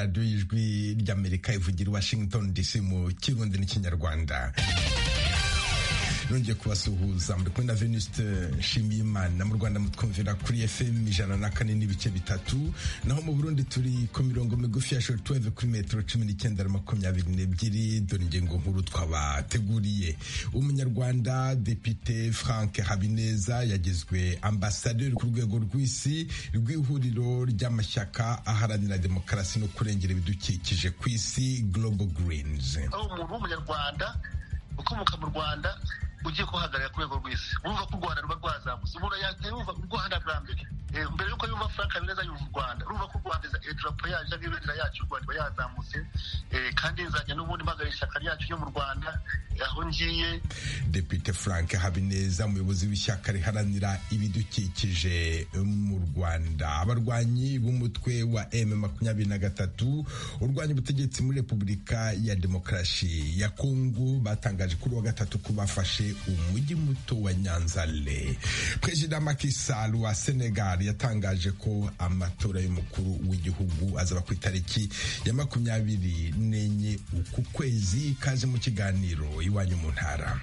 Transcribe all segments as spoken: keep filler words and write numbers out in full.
radiyo y'ijwi ry'Amerika ivugira i Washington D C mu Kirundi n'Ikinyarwanda. Nongeye kubasuhuza muri kumwe na Venuste Nshimiyimana. Mu Rwanda mutwumvira kuri F M ijana na kane n'ibice bitatu, naho mu Burundi turi ku mirongo migufi ya shortwave kuri metero cumi n'icyenda na makumyabiri n'ebyiri. Dore ingingo nkuru twabateguriye. Umunyarwanda Depite Frank Habineza yagizwe ambasaderi ku rwego rw'isi rw'ihuriro ry'amashyaka aharanira demokarasi no kurengera ibidukikije ku isi, Global Greens. Umuntu w'umunyarwanda ukomoka mu Rwanda ugiye kuhagarara ku rwego rw'isi, urumva ko u Rwanda ruba rwazamutse. Umuntu yumva u Rwanda bwa mbere mbere yuko yumva Frank Habineza yumva u Rwanda, urumva ko u Rwanda idarapo yacu n'ibendera yacu u Rwanda yazamutse, kandi nzajya n'ubundi mpagarara ishyaka ryacu ryo mu Rwanda aho ngiye. Depite Frank Habineza, umuyobozi w'ishyaka riharanira ibidukikije mu Rwanda. Abarwanyi b'umutwe wa M makumyabiri na gatatu urwanya ubutegetsi muri Repubulika ya Demokarasi ya Kongo batangaje kuri wa gatatu ko bafashe umujyi muto wa Nyanzale. Perezida Macky Sall wa Senegal yatangaje ko amatora y'umukuru w'igihugu azaba ku itariki ya makumyabiri n'enye uku kwezi. Kaje mu kiganiro iwanyu mu ntara.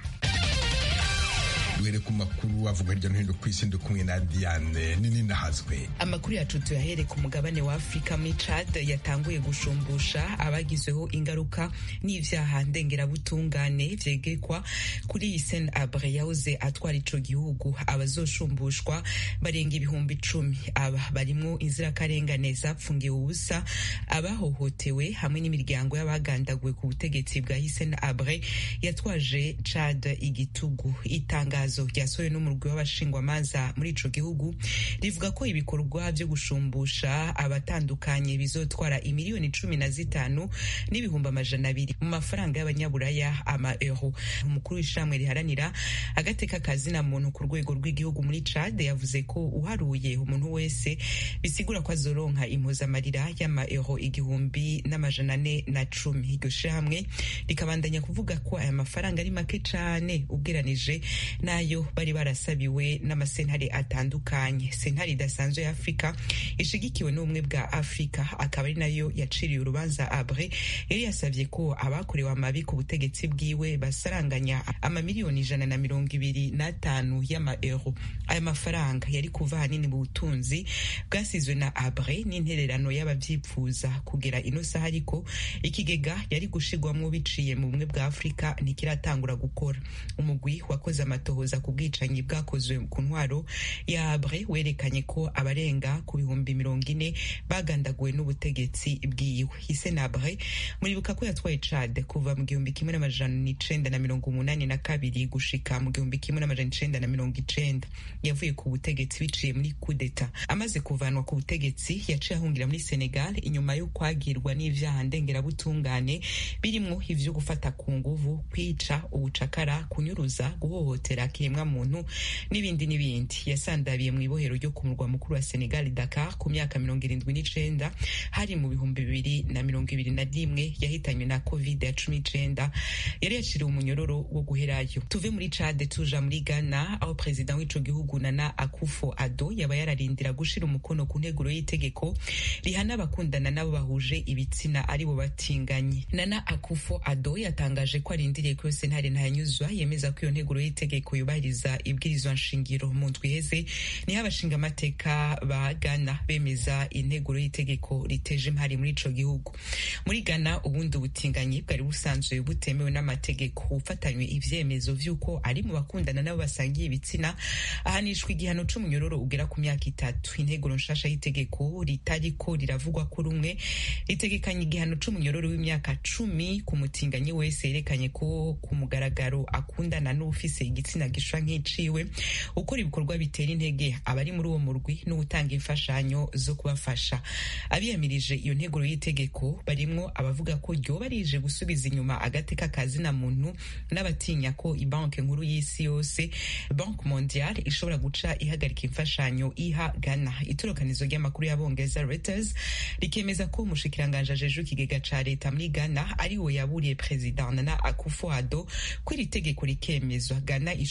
Duhere ku makuru avuga hirya no hino ku isi, ndi kumwe na Diane nini nahazwe. Amakuru yacu tuyahere ku mugabane wa Afrika. Muri Chad yatanguye gushumbusha abagizweho ingaruka n'ivyaha ndengerabutungane vyegekwa kuri Hissène Habré yahoze atwara ico gihugu. Abazoshumbushwa barenga ibihumbi icumi. Aba barimwo inzirakarengane zapfungiwe ubusa, abahohotewe hamwe n'imiryango y'abagandaguwe ku butegetsi bwa Hissène Habré yatwaje Chad igitugu. Itangazo ryasohowe n'umurwi w'abashingwamanza muri ico gihugu rivuga ko ibikorwa vyo gushumbusha abatandukanye bizotwara imiliyoni cumi na zitanu n'ibihumbi amajana abiri mu mafaranga y'abanyaburaya, ama euro. Umukuru w'ishamwe riharanira agateka kazina muntu ku rwego rw'igihugu muri Chad yavuze ko uharuye umuntu wese bisigura ko azoronka impuzamarira y'ama euro igihumbi n'amajana ane na cumi. Iryo shamwe rikabandanya kuvuga ko aya mafaranga ari make cane ugeranije nayo bari barasabiwe n'amasentare atandukanye. Sentare idasanzwe ya Afrika ishigikiwe n'ubumwe bwa Afrika akaba ari nayo yaciriye urubanza Habré yari yasavye ko abakorewe amabi ku butegetsi bwiwe basaranganya amamiliyoni ijana na mirongo ibiri n'atanu y'ama euro. Aya mafaranga yari kuva hanini mu butunzi bwasizwe na Habré n'intererano y'abavyipfuza kugera ino saha, ariko ikigega yari gushigwamwo biciye mu bumwe bwa Afrika ntikiratangura gukora. Umugwi wakoze amatohoza ku bwicanyi bwakozwe ku ntwaro ya Habré werekanye ko abarenga ku bihumbi mirongo ine bagandaguwe n'ubutegetsi bwiwe. Hissène Habré muribuka ko yatwaye Chad kuva mu gihumbi kimwe n'amajana icenda na mirongo umunani na kabiri gushika mu gihumbi kimwe n'amajana icenda na mirongo icenda. Yavuye ku butegetsi biciye muri coup d'etat. Amaze kuvanwa ku butegetsi yaciye ahungira muri Senegal inyuma yo kwagirwa n'ivyaha ndengerabutungane birimwo ivyo gufata ku nguvu, kwica, ubucakara, kunyuruza, guhohotera kiremwa muntu n'ibindi n'ibindi. Yasandabiye mu ibohero ryo ku murwa mukuru wa Senegal, Dakar, ku myaka mirongo irindwi n'icenda. Hari mu bihumbi bibiri na mirongo ibiri na rimwe yahitanywe na covid ya cumi n'icenda. Yari yaciriwe umunyororo wo guherayo. Tuve muri Chad tuja muri Ghana, aho president w'ico gihugu Nana Akufo-Addo yaba yararindira gushira umukono ku nteguro y'itegeko rihana abakundana nabo bahuje ibitsina aribo batinganye. Nana Akufo-Addo yatangaje ko arindiriye ko sentare ntayanyuzwa yemeza ko iyo nteguro y'itegeko yubahiriza ibwirizwa nshingiro. Mu ndwi iheze niho abashinga amateka ba Ghana bemeza integuro y'itegeko riteje impari muri ico gihugu. Muri Ghana ubundi ubutinganyi bwari busanzwe butemewe n'amategeko. Ufatanywe ivyemezo vy'uko ari mu bakundana nabo basangiye ibitsina ahanishwa igihano c'umunyororo ugera ku myaka itatu. Integuro nshasha y'itegeko ritariko riravugwa ko rumwe ritegekanye igihano c'umunyororo w'imyaka cumi ku mutinganyi wese yerekanye ko ku mugaragaro akundana n'ufise igitsina gishwa nk'iciwe, ukora ibikorwa bitera intege abari muri uwo murwi no gutanga imfashanyo zo kubafasha. Abiyamirije iyo nteguro y'itegeko barimwo abavuga ko ryoba rije gusubiza inyuma agateka kazina muntu n'abatinya ko ibanke nkuru y'isi yose, Banque Mondiale, ishobora guca ihagarika imfashanyo iha Ghana. Itorokanizo ry'amakuru y'abongereza Reuters rikemeza ko umushikiranganje ajejwe ikigega ca leta muri Ghana ari we yaburiye President Nana Akufo-Addo ko iri tegeko rikemezwa Ghana ishobora guha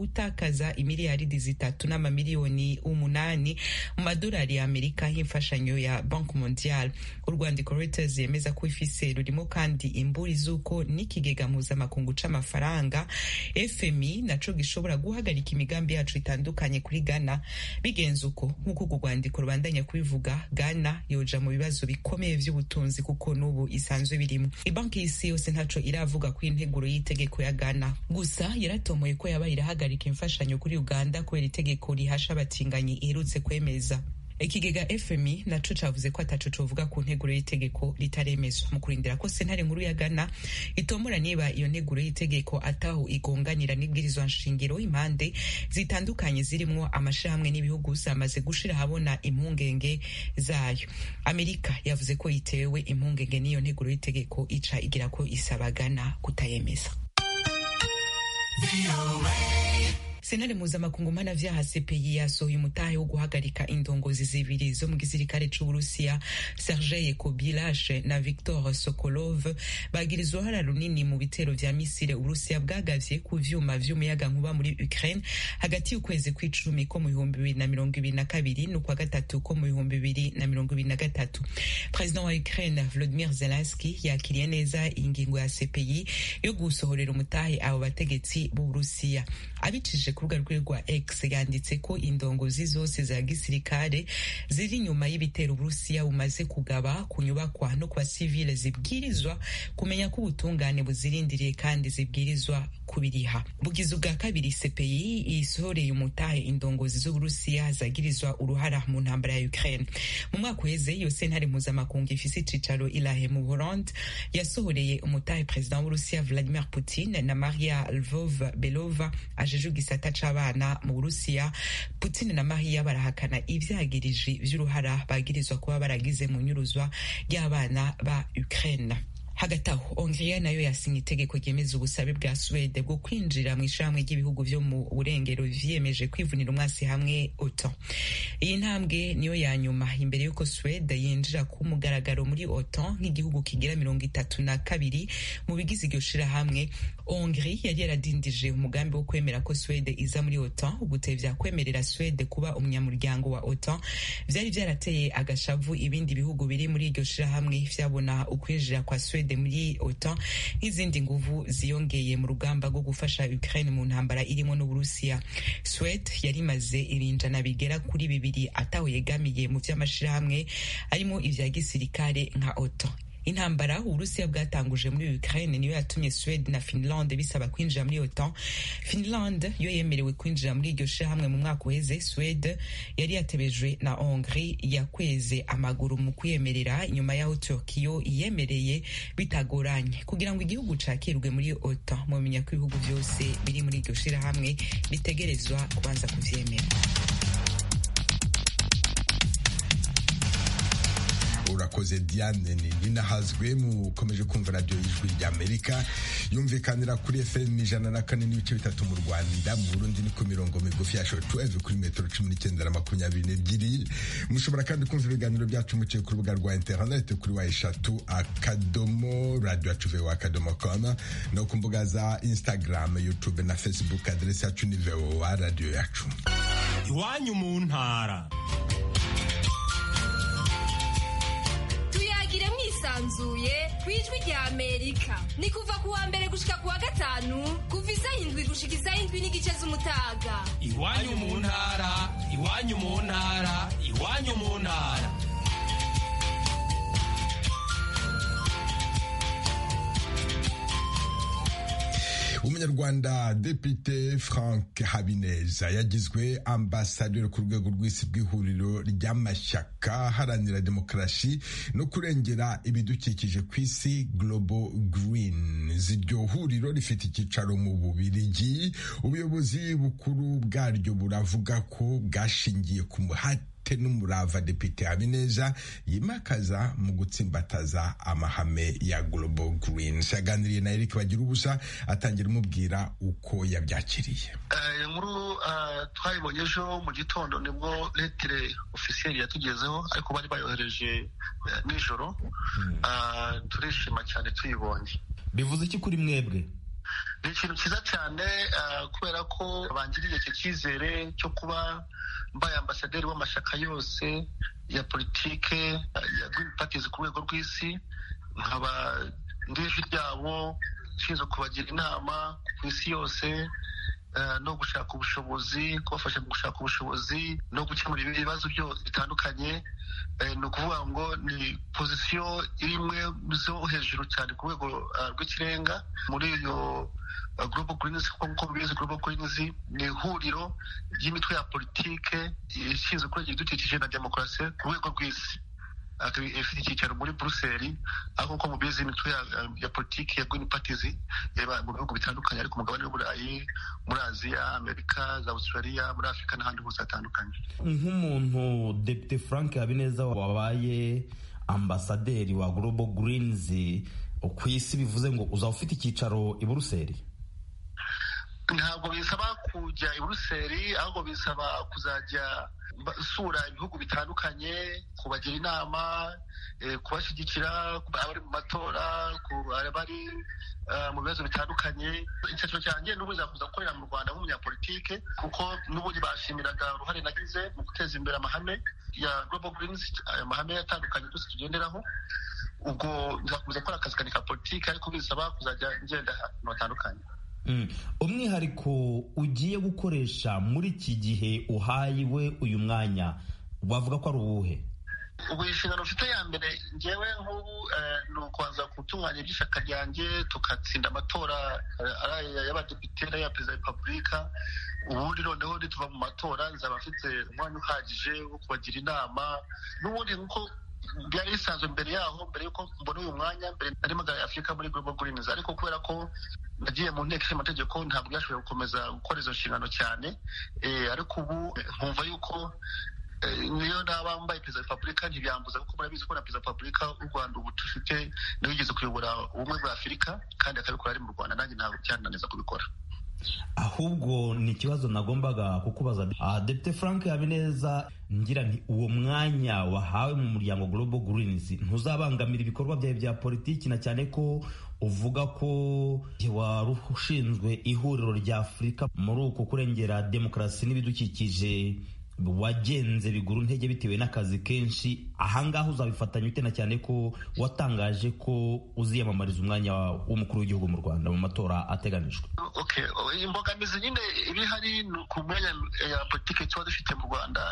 gutakaza imiliyaridi zitatu n'amamiliyoni umunani mu madolari ya Amerika y'imfashanyo ya Banque Mondiale. Urwandiko Reuters yemeza ko ifise rurimo kandi imburi z'uko n'ikigega mpuzamakungu c'amafaranga F M I naco gishobora guhagarika imigambi yacu itandukanye kuri Ghana. Bigenze uko nk'uko urwo rwandiko rubandanya kubivuga, Ghana yoja mu bibazo bikomeye vy'ubutunzi kuko n'ubu isanzwe birimo. Ibanki y'isi yose ntaco iravuga ku integuro y'itegeko ya Ghana, gusa yaratomoye ko yaba irahagarika imfashanyo kuri Uganda kubera itegeko rihasha abatinganyi iherutse kwemeza. Ikigega F M I naco cavuze ko ataco covuga ku nteguro y'itegeko ritaremezwa mu kurindira ko sentare nkuru ya Ghana itomora niba iyo nteguro y'itegeko ataho igonganira n'ibwirizwa nshingiro. Impande zitandukanye zirimwo amashirahamwe n'ibihugu zamaze gushira habona impungenge zayo. Amerika yavuze ko yitewe impungenge n'iyo nteguro y'itegeko ica igira ko isaba Ghana kutayemeza. Senare mpuzamakungu mpanavyaha C P I yasohoye umutahe wo guhagarika indongozi zibiri zo mu gisirikare c'Uburusiya, Sergei Kobilash na Viktor Sokolov, bagirizwa uruhara runini mu bitero vya misile Uburusiya bwagavye ku vyuma vy'umuyaga nkuba muri Ukraine hagati y'ukwezi kw'icumi ko mu bihumbi bibiri na mirongo ibiri na kabiri n'ukwa gatatu ko mu bihumbi bibiri na mirongo ibiri na gatatu. President wa Ukraine Volodymyr Zelensky yakiriye neza ingingo ya C P I yo gusohorera umutahe abo bategetsi b'Uburusiya. Abicije ku rubuga rwe rwa X yanditse ko indongozi zose za gisirikare ziri nyuma y'ibitero Uburusiya bumaze kugaba ku nyubakwa no kwa civile zibwirizwa kumenya ko ubutungane buzirindiriye kandi zibwirizwa kubiriha. Bugize ubwa kabiri C P I isohoreye umutahe indongozi z'Uburusiya zagirizwa uruhara mu ntambara ya Ukraine. Mu mwaka uheze iyo sentare mpuzamakungu ifise icicaro i La Haye mu Burundi yasohoreye umutahe President w'Uburusiya Vladimir Putin na Maria Lvov-Belova ajeje gisata c'abana mu Burusiya. Putin na Maria barahakana ivyagirije vy'uruhara bagirizwa kuba baragize mu nyuruzwa ry'abana ba Ukraine. Hagati aho Hongria nayo yasinye itegeko ryemeza ubusabe bwa Swede bwo kwinjira mu ishamwe ry'ibihugu vyo mu burengero vyiyemeje kwivunira umwasi hamwe OTAN. Iyi ntambwe niyo ya nyuma imbere yuko Swede yinjira ku mugaragaro muri OTAN nk'igihugu kigira mirongo itatu na kabiri mu bigize iryo shirahamwe. Hongrie yari yaradindije umugambi wo kwemera ko Swede iza muri OTAN. Ugutevya kwemerera Swede kuba umunyamuryango wa OTAN vyari vyarateye agashavu ibindi bihugu biri muri iryo shirahamwe vyabona ukwinjira kwa Swede muri OTAN nk'izindi nguvu ziyongeye mu rugamba rwo gufasha Ukraine mu ntambara irimo n'Uburusiya. Swede yari imaze irinjana bigera kuri bibiri ataho yegamiye mu vy'amashirahamwe arimo ivya gisirikare nka OTAN. Intambara Uburusiya bwatanguje muri Ukraine niyo yatumye Sweden na Finland bisaba kwinjira muri OTAN. Finland yo yemerewe kwinjira muri iryo shirahamwe mu mwaka uheze. Sweden yari yatebejwe na Hongrie yakweze amaguru mu kwiyemerera nyuma yaho Turkiyo yemereye bitagoranye. Kugira ngo igihugu cakirwe muri OTAN, mumenya ko ibihugu byose biri muri iryo shirahamwe bitegerezwa kubanza kuvyemera. Urakoze Diane Ninahazwe. Mukomeje kumva radio y'Ijwi ry'Amerika yumvikanira kuri F M ijana na kane n'ibice bitatu mu Rwanda. Mu Burundi ni ku mirongo migufi ya shortwave kuri metero cumi n'icyenda na makumyabiri n'ebyiri. Mushobora kandi kumva ibiganiro byacu muciye ku rubuga rwa internet kuri wa eshatu akadomo radio yacu voa akadomo com no ku mbuga za Instagram, YouTube na Facebook. Adresse yacu ni voa radio yacu. Iwanyu mu ntara sanzuye kwijwi rya Amerika ni kuva kuwa mbere gushika kuwa gatanu kuva isaha indwi gushika isaha indwi n'igice z'umutaga. Iwanyu mu ntara, iwanyu mu ntara, iwanyu mu ntara. Umunyarwanda Depite Frank Habineza yagizwe ambasaderi ku rwego rw'isi bw'ihuriro ry'amashyaka haranira demokarasi no kurengera ibidukikije ku isi Global Green. Iryo huriro rifite icyicaro mu Bubiligi. Ubuyobozi bukuru bwaryo buravuga ko bwashingiye ku muhate n'umurava Depite Habineza yimakaza mu gutsimbataza amahame ya Global Green. Shaganiriye na Eric Bagira ubusa atangira umubwira uko yabyakiriye. Inkuru twayibonye ejo mu gitondo nibwo lettre officielle yatugezeho, ariko bari bayohereje nijoro. Turishima cyane tuyibonye. Bivuze iki kuri mwebwe? ni ikintu cyiza cyane kubera ko bangiriye icyo cyizere cyo kuba mbaye ambasaderi w'amashyaka yose ya politike ya Green Parties ku rwego rw'isi, nkaba ndi ijwi ryabo nshinzwe kubagira inama ku isi yose no gushaka ubushobozi, kubafasha mu gushaka ubushobozi no gukemura ibibazo byose bitandukanye. Ni ukuvuga ngo ni pozisiyo imwe zo hejuru cyane ku rwego rw'ikirenga muri iyo Global Greens. Nk'uko mubizi, Global Greens ni ihuriro ry'imitwe ya politike ishinzwe kurengera ibidukikije na demokarasi ku rwego rw'isi, ifite icyicaro muri Bruxelles. aho nk'uko mubizi imitwe ya politiki ya Green Parties yaba mu bihugu bitandukanye, ariko umugabane w'Uburayi, muri Aziya, Amerika, za Australia, muri Afurika n'ahandi hose hatandukanye. Nk'umuntu Depite Frank Habineza wabaye ambasaderi wa Global Greens ku isi, bivuze ngo uzaba ufite icyicaro i Bruxelles? Ntabwo bisaba kujya i Bruxelles, ahubwo bisaba kuzajya sura ibihugu bitandukanye, kubagira inama, kubashyigikira abari mu matora, abari mu bibazo bitandukanye. Icyiciro cyanjye n'ubu nzakuza gukorera mu Rwanda nk'umunyapolitike, kuko n'ubundi bashimiraga uruhare nagize mu guteza imbere amahame ya Global Greens, aya mahame atandukanye twese tugenderaho. Ubwo nzakuza gukora akazi kanjye ka politike, ariko bisaba kuzajya ngenda ahantu hatandukanye. Umwihariko ugiye gukoresha muri iki gihe uhayiwe uyu mwanya wavuga ko ari uwuhe? Ubu inshingano mfite ya mbere ngewe nk'ubu ni ukubanza gutunganya iby'ishyaka ryanjye, tugatsinda amatora y'abadepite n'aya perezida wa repubulika. Ubundi noneho nituva mu matora nzaba mfite umwanya uhagije wo kubagira inama. N'ubundi nk'uko byari bisanzwe mbere yaho, mbere yuko mbona uyu mwanya, mbere nari mpagarariye Afurika muri Global Greens, ariko kubera ko nagiye mu nteko ishinga amategeko ntabwo byashoboye gukomeza gukora izo nshingano cyane. Ariko ubu nkumva yuko niyo naba mbaye perezida wa repubulika ntibyambuza, kuko murabizi ko na perezida wa repubulika w'u Rwanda ubu dufite niwe ugeze kuyobora ubumwe bwa Afurika, kandi akabikora ari mu Rwanda. Nanjye ntabwo byananiza kubikora. Ahubwo ni ikibazo nagombaga kukubaza, Depite Frank Habineza, ngira nti uwo mwanya wahawe mu muryango Global Greens ntuzabangamira ibikorwa byawe bya politiki, na cyane ko uvuga ko wari ushinzwe ihuriro rya Afurika muri uko kurengera demokarasi n'ibidukikije, wagenze biguru ntege bitewe n'akazi kenshi. Ahangaha uzabifatanya ute, na cyane ko watangaje ko uziyamamariza umwanya w'umukuru w'igihugu mu Rwanda mu matora ateganijwe? Okay, imbogamizi nyine ibihari ku mwanya ya politiki tuba dufite mu Rwanda,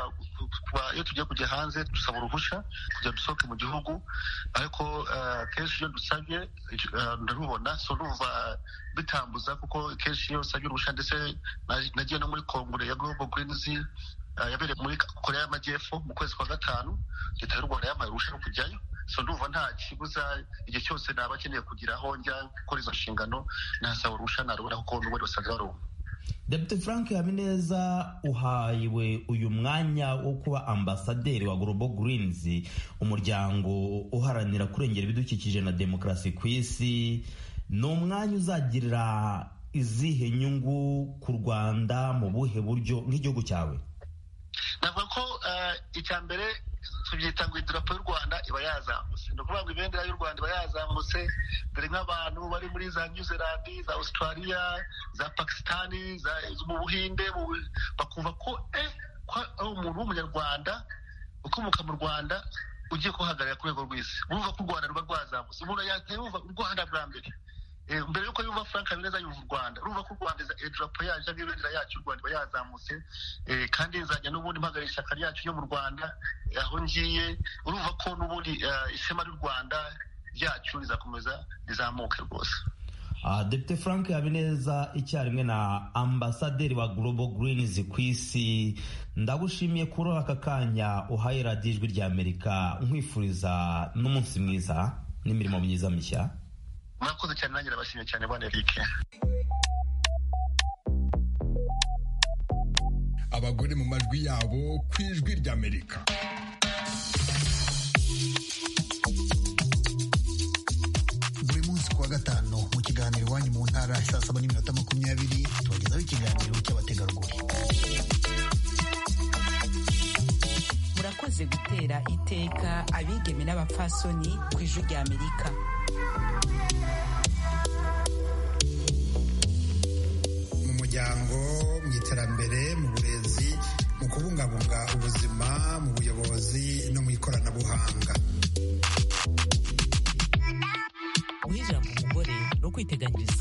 iyo tugiye kujya hanze dusaba uruhushya kugira dusohoke mu gihugu, ariko kenshi iyo dusabye ndarubona, so numva bitambuza, kuko kenshi iyo usabye uruhushya, ndetse nagiye no muri kongere ya Global Greens yabereye muri Korea y'Amajyepfo mu kwezi kwa gatanu, leta y'u Rwanda yampaye uruhushya rwo kujyayo. So ndumva nta kibuza, igihe cyose naba akeneye kugira aho njya gukora izo nshingano nasaba uruhushya narubona, kuko n'ubundi basanzwe barumva. Depite Frank Habineza, uhayiwe uyu mwanya wo kuba ambasaderi wa Global Greens, umuryango uharanira kurengera ibidukikije na demokarasi ku isi. Ni umwanya uzagirira izihe nyungu ku Rwanda, mu buhe buryo nk'igihugu cyawe? Navuga ko icya mbere tubyita ngo idarapo y'u Rwanda iba yazamutse. Ni ukuvuga ngo ibendera y'u Rwanda iba yazamutse, dore nk'abantu bari muri za New Zealand, za Australia, za Pakistan, mu Buhinde, bakumva ko eh ko ari umuntu w'umunyarwanda ukomoka mu Rwanda ugiye kuhagarara ku rwego rw'isi. Bumva ko u Rwanda ruba rwazamutse. Umuntu yumva u Rwanda bwa mbere, mbere yuko yumva Frank Habineza yumva u Rwanda, urumva ko u Rwanda idarapo yacu n'ibendera yacu u Rwanda iba yazamutse. Kandi nzajya n'ubundi mpagarariye ishyaka ryacu ryo mu Rwanda aho ngiye, urumva ko n'ubundi ishema ry'u Rwanda ryacu rizakomeza rizamuke rwose. Depite Frank Habineza, icyarimwe na ambasaderi wa Global Greens ku isi, ndagushimiye kuri aka kanya uhaye radiyo Ijwi ry'Amerika, nkwifuriza n'umunsi mwiza n'imirimo myiza mishya. Mwakoze cyane, nanjye nabashimiye cyane bwana Eric. Abagore mu majwi yabo ku Ijwi ry'Amerika. Buri munsi kuwa gatanu mu kiganiro Iwanyu mu Ntara saa saba n'iminota makumyabiri tubagezaho ikiganiro cy'abategarugori. Murakoze gutera iteka abigeme n'abapfasoni ku Ijwi ry'Amerika. mu iterambere, mu burezi, mu kubungabunga ubuzima, mu buyobozi no mu ikoranabuhanga. Guha ijambo umugore no kwiteganyiriza.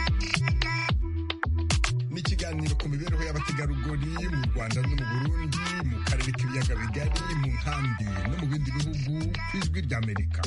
Ni ikiganiro ku mibereho y'abategarugori mu Rwanda no mu Burundi, mu karere k'ibiyaga bigari, mu nkambi no mu bindi bihugu ku Ijwi ry'Amerika.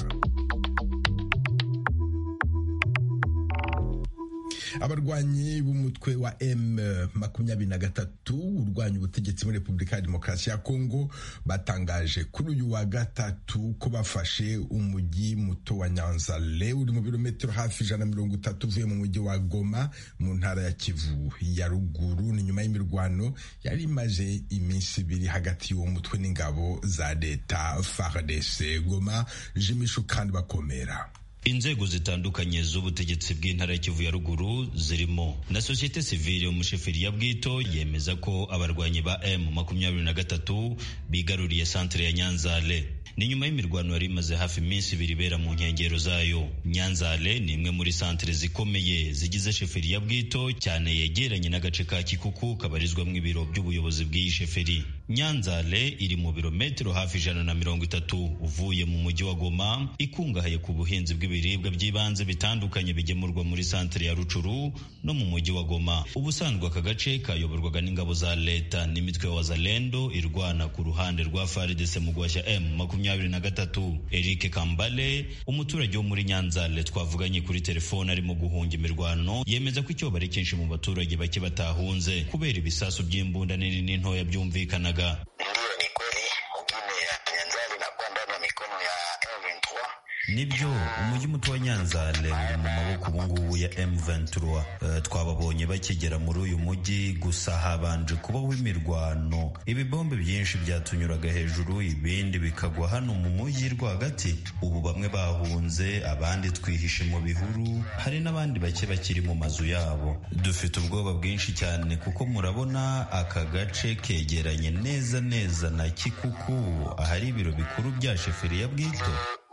Abarwanyi b'umutwe wa M makumyabiri na gatatu urwanya ubutegetsi muri Repubulika ya Demokarasi ya Kongo batangaje kuri uyu wa gatatu ko bafashe umujyi muto wa Nyanzale uri mu birometero hafi ijana na mirongo itatu uvuye mu mujyi wa Goma mu ntara ya Kivu ya ruguru. Ni nyuma y'imirwano yari imaze iminsi ibiri hagati y'uwo mutwe n'ingabo za leta F A R D C. Goma, Jimishu kandi bakomera. Inzego zitandukanye z'ubutegetsi bw'intara ya Kivu ya ruguru zirimo na societe civile umusheferi ya Bwito yemeza ko abarwanyi ba M makumyabiri na gatatu bigaruriye centre ya Nyanzale. Ni nyuma y'imirwano yari imaze hafi iminsi ibiri ibera mu nkengero zayo. Nyanzale ni imwe muri centre zikomeye zigize sheferi ya Bwito, cyane yegeranye n'agace ka Kikuku kabarizwamo ibiro by'ubuyobozi bw'iyi sheferi. Nyanzale iri mu birometero hafi ijana na mirongo itatu uvuye mu mujyi wa Goma, ikungahaye ku buhinzi bw'ibiribwa by'ibanze bitandukanye bigemurwa muri centre ya Rucuru no mu mujyi wa Goma. Ubusanzwe aka gace kayoborwaga n'ingabo za leta n'imitwe ya Wazalendo irwana ku ruhande rwa F A R D C mu guhashya M makumyabiri na gatatu. Eric Kambale, umuturage wo muri Nyanzale twavuganye kuri telefone arimo guhunga imirwano, yemeza ko icyo bari kenshi mu baturage bake batahunze kubera ibisasu by'imbunda nini n'intoya byumvikanaga. Ndio, ni kweli mjini ya Nyanzale inakuwa ndani ya mikono ya M vingt-trois. Nibyo, umujyi muto wa Nyanzale uri mu maboko ubungubu ya M vingt-trois. Uh, twababonye bakigera muri uyu mujyi, gusa habanje kubaho imirwano. Ibibombe byinshi byatunyuraga hejuru, ibindi bikagwa hano mu mujyi rwagati. Ubu bamwe bahunze, abandi twihishe mu bihuru, hari n'abandi bake bakiri mu mazu yabo. Dufite ubwoba bwinshi cyane kuko murabona aka gace kegeranye neza neza na Kikuku, ahari ibiro bikuru bya sheferi ya Bwito.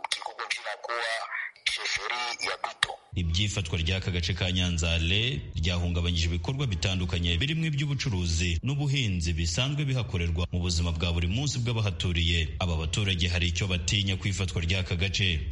Ibyifatwa ry'aka gace ka Nyanzale ryahungabanyije ibikorwa bitandukanye birimo iby'ubucuruzi n'ubuhinzi bisanzwe bihakorerwa mu buzima bwa buri munsi bw'abahaturiye. Aba baturage hari icyo batinya ku ifatwa ry'aka gace.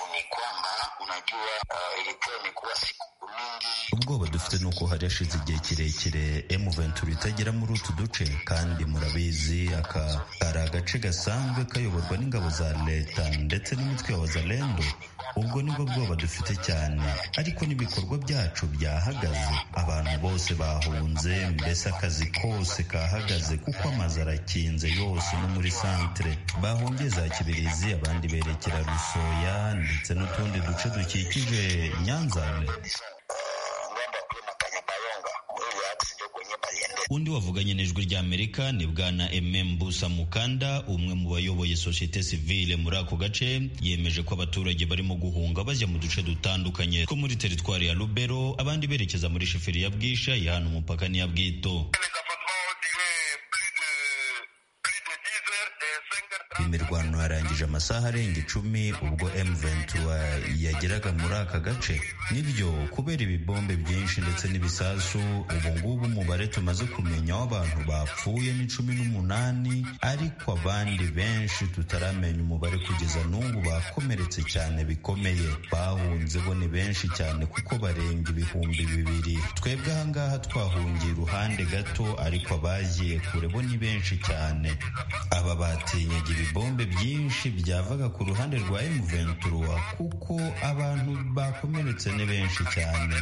Ubwoba dufite nuko hari hashize igihe kirekire M vingt-trois itagera muri utu duce, kandi murabizi aka ari agace gasanzwe kayoborwa n'ingabo za leta ndetse n'imitwe ya Wazalendo. Ubwo nibwo bwoba dufite cyane, ariko n'ibikorwa byacu byahagaze, abantu bose bahunze, mbese akazi kose kahagaze kuko amazu arakinze yose no muri centre. Bahungiye za Kibirizi, abandi berekera Rusoya ndetse n'utundi duce dukikije Nyanzale. Undi wavuganye n'ijwi ry'Amerika ni bwana M Mbusa Mukanda, umwe mu bayoboye societe civile muri ako gace, yemeje ko abaturage barimo guhunga bajya mu duce dutandukanye ko muri teritwari ya Lubero, abandi berekeza muri sheferi ya Bwisha yahana umupaka ni ya Bwito. Imirwano yarangije amasaha arenga icumi ubwo M vingt-trois yageraga muri aka gace. Nibyo, kubera ibibombe byinshi ndetse n'ibisasu, ubu ngubu umubare tumaze kumenya w'abantu bapfuye ni cumi n'umunani, ariko abandi benshi tutaramenya umubare kugeza n'ubu bakomeretse cyane bikomeye. Bahunze bo ni benshi cyane kuko barenga ibihumbi bibiri. Twebwe ahangaha twahungiye iruhande gato, ariko abagiye kure bo ni benshi cyane. Aba batinyaga ibibombe byinshi byavaga ku ruhande rwa M vingt-trois kuko abantu bakomeretse ni benshi cyane.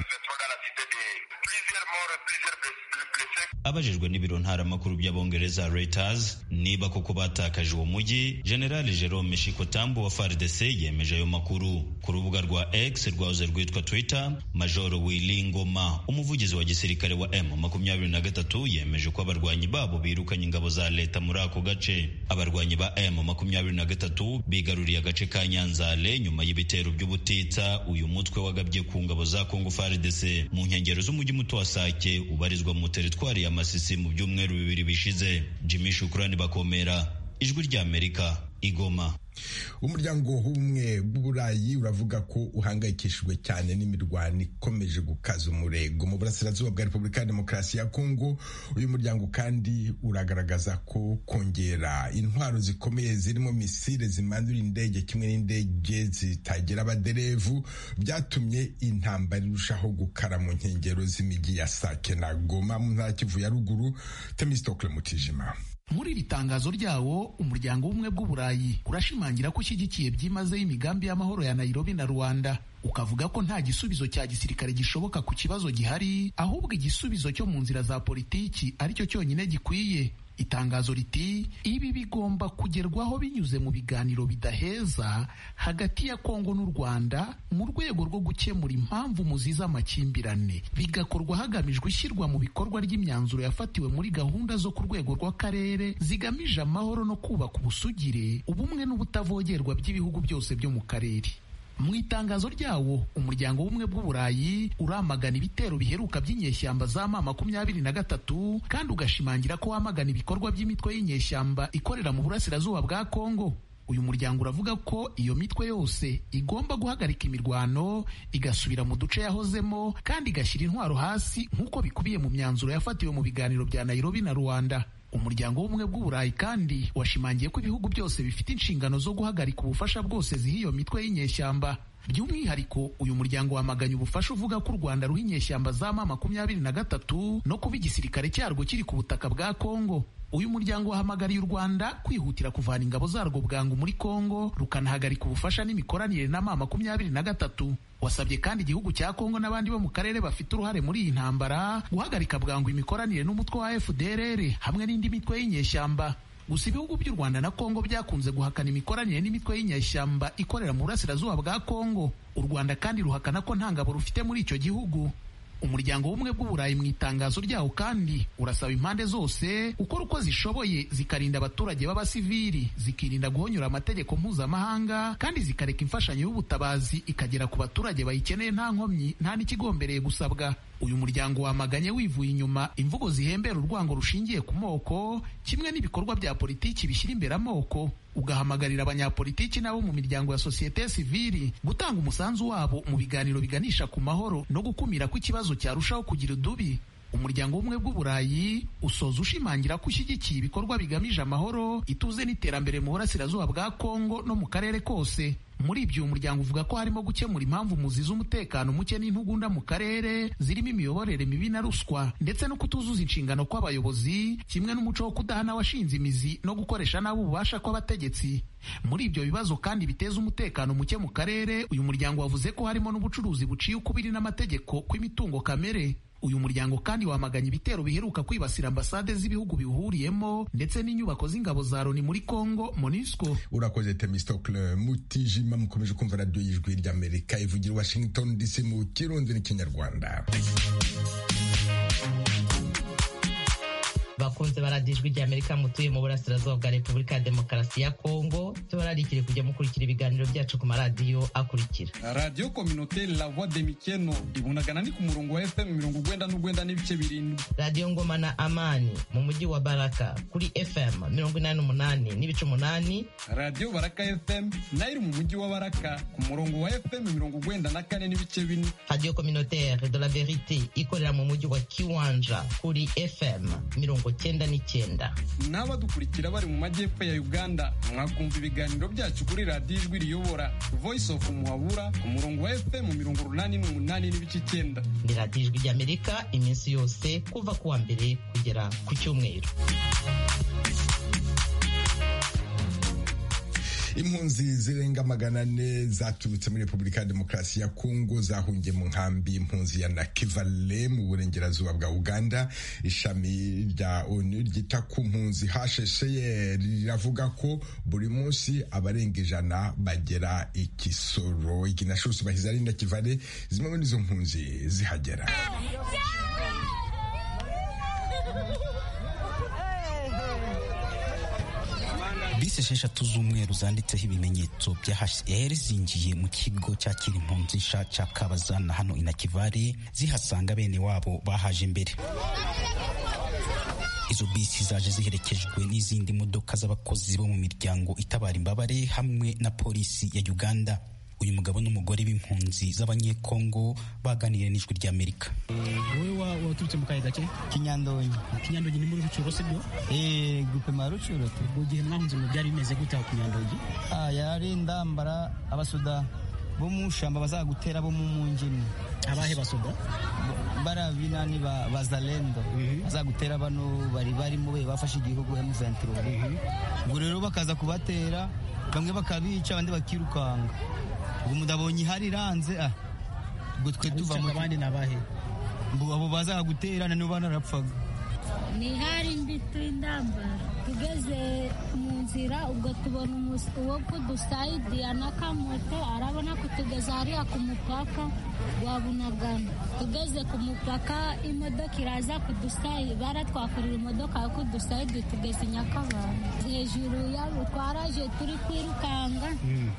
Abajijwe n'ibiro ntaramakuru by'Abongereza Reuters niba koko batakaje uwo mujyi, General Jerome Shikotambo wa F A R D C yemeje ayo makuru. Ku rubuga rwa X rwahoze rwitwa Twitter, Major Willy Ngoma, umuvugizi wa gisirikare wa M makumyabiri na gatatu, yemeje ko abarwanyi babo birukanye ingabo za leta muri ako gace. Abarwanyi ba M makumyabiri na gatatu bigaruriye agace ka Nyanzale nyuma y'ibitero by'ubutitsa uyu mutwe wagabye ku ngabo za Kongo F A R D C mu nkengero z'umujyi muto wa Sake ubarizwa mu teritwari ya Masisi mu byumweru bibiri bishize. Jimmy Shukrani bakomera, Ijwi ry'Amerika, Igoma. umuryango w'ubumwe bw'uburayi uravuga ko uhangayikishijwe cyane n'imirwano ikomeje gukaza umurego mu burasirazuba bwa Repubulika ya Demokarasi ya Kongo. Uyu muryango kandi uragaragaza ko kongera intwaro zikomeye zirimo misile zimandura indege kimwe n'indege zitagira abaderevu byatumye intambara irushaho gukara mu nkengero z'imijyi ya Sake na Goma mu ntara Kivu ya ruguru. Temistokle Mutijima. Muri iri tangazo ryawo umuryango w'ubumwe bw'uburayi urashimangira ko ushyigikiye byimazeyo imigambi y'amahoro ya Nairobi na Rwanda, ukavuga ko nta gisubizo cya gisirikare gishoboka ku kibazo gihari, ahubwo igisubizo cyo mu nzira za politiki aricyo cyonyine gikwiye. Itangazo riti ibi bigomba kugerwaho binyuze mu biganiro bidaheza hagati ya Kongo n'u Rwanda mu rwego rwo gukemura impamvu muziza amakimbirane, bigakorwa hagamijwe ishyirwa mu bikorwa ry'imyanzuro yafatiwe muri gahunda zo ku rwego rw'akarere zigamije amahoro no kubaka ubusugire, ubumwe n'ubutavogerwa by'ibihugu byose byo mu karere. Mu itangazo ryawo umuryango w'ubumwe bw'uburayi uramagana ibitero biheruka by'inyeshyamba za ma makumyabiri na gatatu kandi ugashimangira ko wamagana ibikorwa by'imitwe y'inyeshyamba ikorera mu burasirazuba bwa Kongo. Uyu muryango uravuga ko iyo mitwe yose igomba guhagarika imirwano igasubira mu duce yahozemo kandi igashyira intwaro hasi nk'uko bikubiye mu myanzuro yafatiwe mu biganiro bya Nairobi na Rwanda. Umuryango w'ubumwe bw'uburayi kandi washimangiye ko ibihugu byose bifite inshingano zo guhagarika ubufasha bwose ziha iyo mitwe y'inyeshyamba. By'umwihariko uyu muryango wamaganye ubufasha uvuga ko u Rwanda ruha inyeshyamba za ma makumyabiri na gatatu no kuba igisirikare cyarwo kiri ku butaka bwa Kongo. Uyu muryango wahamagariye u Rwanda kwihutira kuvana ingabo zarwo bwangu muri Kongo rukanahagarika ubufasha n'imikoranire na ma makumyabiri na gatatu. Wasabye kandi igihugu cya Kongo n'abandi bo mu karere bafite uruhare muri iyi ntambara guhagarika bwangu imikoranire n'umutwe wa F D L R hamwe n'indi mitwe y'inyeshyamba. Gusa ibihugu by'u Rwanda na Kongo byakunze guhakana imikoranire n'imitwe y'inyeshyamba ikorera mu burasirazuba bwa Kongo. U Rwanda kandi ruhakana ko nta ngabo rufite muri icyo gihugu. Umuryango w'ubumwe bw'uburayi mu itangazo ryawo kandi urasaba impande zose gukora uko zishoboye zikarinda abaturage b'abasivili, zikirinda guhonyura amategeko mpuzamahanga kandi zikareka imfashanyo y'ubutabazi ikagera ku baturage bayikeneye nta nkomyi nta n'ikigombereye gusabwa. Uyu muryango wamaganye wivuye inyuma imvugo zihembera urwango rushingiye ku moko kimwe n'ibikorwa bya politiki bishyira imbere amoko, ugahamagarira abanyapolitiki nabo mu miryango ya sosiyete sivili gutanga umusanzu wabo mu biganiro biganisha ku mahoro no gukumira ko ikibazo cyarushaho kugira udubi. Umuryango w'ubumwe bw'uburayi usoza ushimangira ko ushyigikiye ibikorwa bigamije amahoro, ituze n'iterambere mu burasirazuba bwa Kongo no mu karere kose. Muri ibyo umuryango uvuga ko harimo gukemura impamvu muzi z'umutekano muke n'intugunda mu karere zirimo imiyoborere mibi na ruswa ndetse no kutuzuza inshingano kw'abayobozi kimwe n'umuco wo kudahana washinze imizi no gukoresha nabi ububasha kw'abategetsi. Muri ibyo bibazo kandi biteza umutekano muke mu karere uyu muryango wavuze ko harimo n'ubucuruzi buciye ukubiri n'amategeko kw'imitungo kamere. Uyu muryango kandi wamaganye ibitero biheruka kwibasira ambasade z'ibihugu biwuhuriyemo ndetse n'inyubako z'ingabo za Loni muri Kongo MONUSCO. Urakoze Temistokle Mutijima. Mukomeje kumva radio y'Ijwi ry'Amerika ivugira Washington D C mu Kirundi n'Ikinyarwanda. Bakunze baradijwe ry'Amerika mutuye mu burasirazuba bwa Repubulika ya Demokarasi ya Kongo, tubararikire kujya mukurikira ibiganiro byacu ku maradiyo akurikira: Radio Communautaire La Voix de Mikeno ibunagana ni ku murongo wa F M mirongo ugwenda n'ugwenda n'ibice birindwi. Radio Ngoma na Amani mu mujyi wa Baraka kuri F M mirongo inani n'umunani n'ibice umunani. Radio Baraka F M nayo mu mujyi wa Baraka ku murongo wa F M mirongo ugwenda na kane n'ibice bine. Radio Communautaire de la Verite ikorera mu mujyi wa Kiwanja kuri F M mirongo cyenda n'icyenda. N'abadukurikira bari mu majyepfo ya Uganda mwakumva ibiganiro byacu kuri Radio Ijwi riyobora Voice of Muhabura ku murongo wa F M mirongo urunani n'umunani n'ibice icyenda. Ni Radio Ijwi ry'Amerika iminsi yose kuva kuwa mbere kugera ku cyumweru. Impunzi zirenga magana ane zaturutse muri Repubulika ya Demokarasi ya Kongo zahungiye mu nkambi impunzi ya Nakivale mu burengerazuba bwa Uganda. Ishami rya O N U ryita ku mpunzi H C R riravuga ko buri munsi abarenga ijana bagera ikisoro. Iginashusu bahize ari Nakivale, zimwe muri izo mpunzi zihagera. Bisi esheshatu z'umweru zanditseho ibimenyetso bya H C R zingiye mu kigo cyakira impunzi nsha cya Kabazana hano i Nakivale zihasanga bene wabo bahaje imbere. izo bisi zaje ziherekejwe n'izindi modoka z'abakozi bo mu miryango itabara imbabare hamwe na polisi ya Uganda. Uyu mugabo n'umugore b'impunzi z'abanyekongo baganiriye n'ijwi ry'Amerika. Wowe wa waturutse mu kahe gace? Kinyandonyi. Kinyandonyi ni muri Rucuro sibyo? Eh, gupe ma Rucuro. Ubwo gihe mwahunze mu byari bimeze gute ku Kinyandonyi? Ah, yari ndambara abasuda bo mu shamba bazagutera bo mu munjini. Abahe basuda? Barabinani ba bazalendo. Bazagutera bano bari bari mu be bafashe igihugu M twenty-three. Ubwo rero bakaza kubatera bamwe bakabica abandi bakirukanga. Ubu mudabonye hari ranze ah ubwo twe tuva mu bandi nabahe mbu abo baza guterana no banarapfaga ni hari mbitu indambara tugeze mu nzira ubwo tubona uwo kudusayidi anakamoto arabona kutugeza hariya ku mupaka wa Bunagana. Tugeze ku mupaka imodoka iraza kudusayidi baratwakurira imodoka yo kudusayidi tugeze Nyakabanda hejuru yabo twaraje turi kwirukanga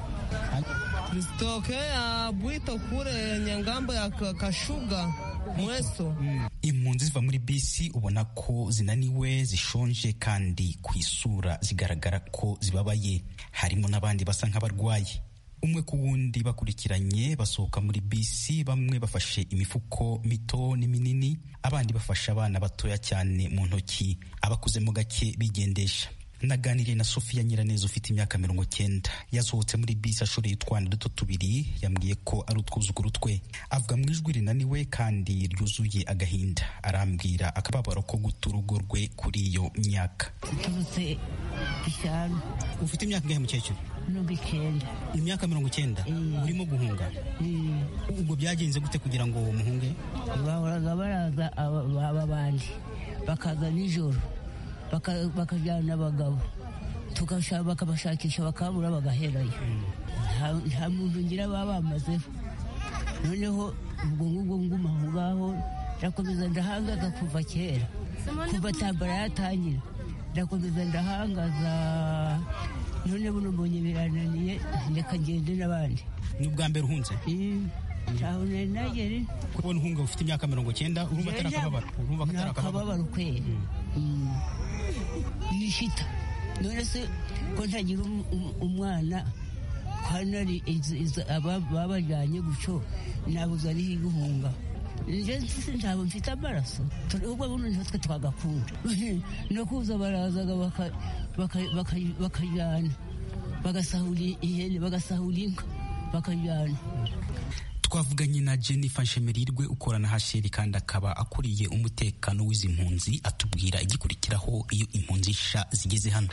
Zitokea Bwito kure Nyangambo ya Kashuga Mweso. Impunzi ziva muri bisi ubona ko zinaniwe, zishonje kandi ku isura zigaragara ko zibabaye. Harimo n'abandi basa nk'abarwayi. Umwe ku wundi bakurikiranye basohoka muri bisi, bamwe bafashe imifuko mito n'iminini, abandi bafashe abana batoya cyane mu ntoki, abakuzemo gake bigendesha. Naganiriye na Sofia Nyiraneza ufite imyaka mirongo cyenda. Yasohotse muri bisi ashoreye utwana duto tubiri, yambwiye ko ari utwuzuguru twe. Avuga mu ijwi rinaniwe kandi ryuzuye agahinda. Arambwira akababaro ko guta urugo rwe kuri iyo myaka. Turutse Gishano. Ufite imyaka ingahe mukecuru? Mirongo icyenda. Imyaka mirongo icyenda? Urimo guhunga? Ubwo byagenze gute kugira ngo muhunge? Bahoraga baraza aba bandi bakaza nijoro bakajyana abagabo bakabashakisha bakabura bagaherayo. Nta muntu ngira baba bamazeho. Noneho ubwo ngubwo nguma aho ngaho ndakomeza ndahangaza kuva kera, kuva tambara yatangira ndakomeza ndahangaza. None buno mbonye birananiye ndeka ngende n'abandi. Ni ubwa mbere uhunze? Ntaho nari nagere. Kubona uhunga ufite imyaka mirongo cyenda urumva atari akababaro? Urumva ko atari akababaro kweri. Nishita none se ko ntagira umwana kandi babajyanye gutyo nabuze ari guhunga. Nje ntabo mfite amaraso ubwo buno ntitwe twagakunda no kuza barazaga bakajyana bagasahura ihene bagasahura inka bakajyana. Twavuganye na Jennifer Nshemerirwe ukorana hasheri kandi akaba akuriye umutekano w'izi mpunzi, atubwira igikurikiraho iyo impunzi sha zigeze hano.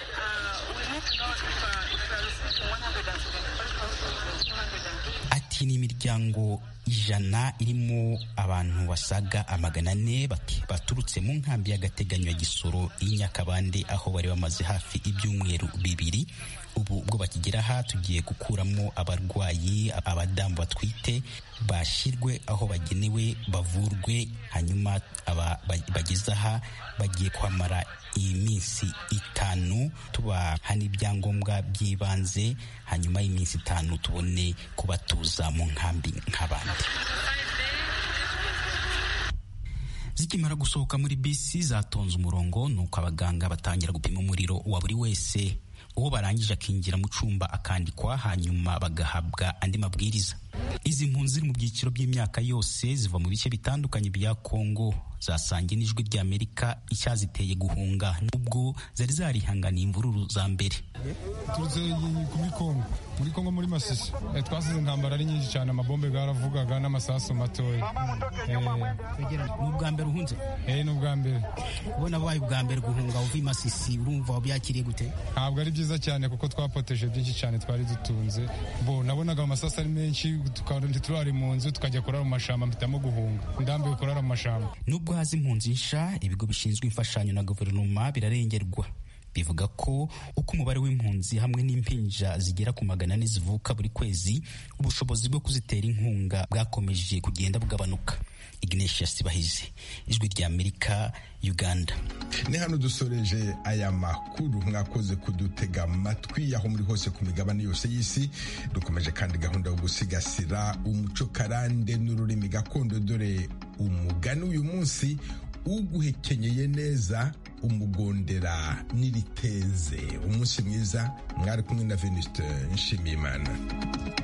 Ati ni imiryango ijana irimo abantu basaga amagana ane baturutse mu nkambi y'agateganyo ya Gisoro y'Inyakabande aho bari bamaze hafi ibyumweru bibiri. Ubu ubwo bakigera aha tugiye gukuramo abarwayi, abadamu batwite bashyirwe aho bagenewe bavurwe, hanyuma aba bageze aha bagiye kwamara iyi minsi itanu tubaha n'ibyangombwa by'ibanze, hanyuma y'iminsi itanu tubone kubatuza mu nkambi nk'abandi. Zikimara gusohoka muri bisi zatonze umurongo, nuko abaganga batangira gupima umuriro wa buri wese. Uwo barangije akinjira mu cumba akandikwa, hanyuma bagahabwa andi mabwiriza. Izi mpunzi ziri mu byiciro by'imyaka yose ziva mu bice bitandukanye bya Kongo, zasangiye n'ijwi ry'Amerika icyaziteye guhunga nubwo zari zarihanganiye imvururu za mbere. Tuze muri Kongo, muri Kongo muri Masisi twasize intambara ari nyinshi cyane, amabombe garavugaga n'amasaso matoya. N'ubwa mbere uhunze? Eh, n'ubwa mbere. Ubona baye ubwa mbere guhunga uvi Masisi, urumva wabyakiriye gute? Ntabwo ari byiza cyane kuko twapoteje byinshi cyane twari dutunze. Bo nabonaga amasaso ari menshi, tukarunda turari mu nzu tukajya kurara mu mashamba, mpitamo guhunga. Ndambiwe kurara mu mashamba. Nubwo hazi impunzi nsha, ibigo bishinzwe imfashanyo na guverinoma birarengerwa. Bivuga ko uko umubare w'impunzi hamwe n'impinja zigera ku magana ane zivuka buri kwezi, ubushobozi bwo kuzitera inkunga bwakomeje kugenda bugabanuka. Ignatius Bahizi, ijwi ry'Amerika, Uganda. Ni hano dusoreje aya makuru, mwakoze kudutega amatwi aho muri hose ku migabane yose y'isi. Dukomeje kandi gahunda yo gusigasira umuco karande n'ururimi gakondo, dore umugani uyu munsi uguhekenyeye neza umugondera n'iriteze. Umunsi mwiza, mwari kumwe na Venuste Nshimiyimana.